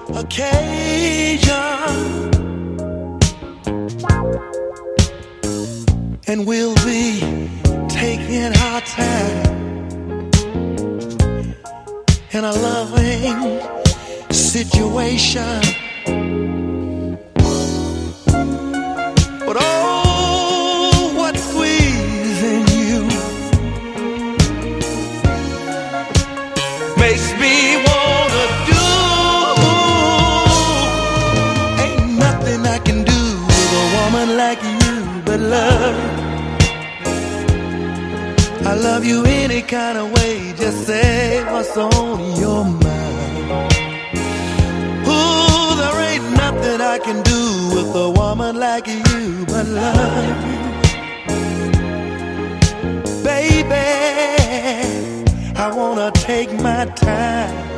occasion, and we'll be taking our time in a loving situation. But oh, what squeezing you makes me wanna do. Ain't nothing I can do with a woman like you but love. I love you any kind of way, just say what's on your mind. Ooh, there ain't nothing I can do with a woman like you but love you. Baby, I wanna take my time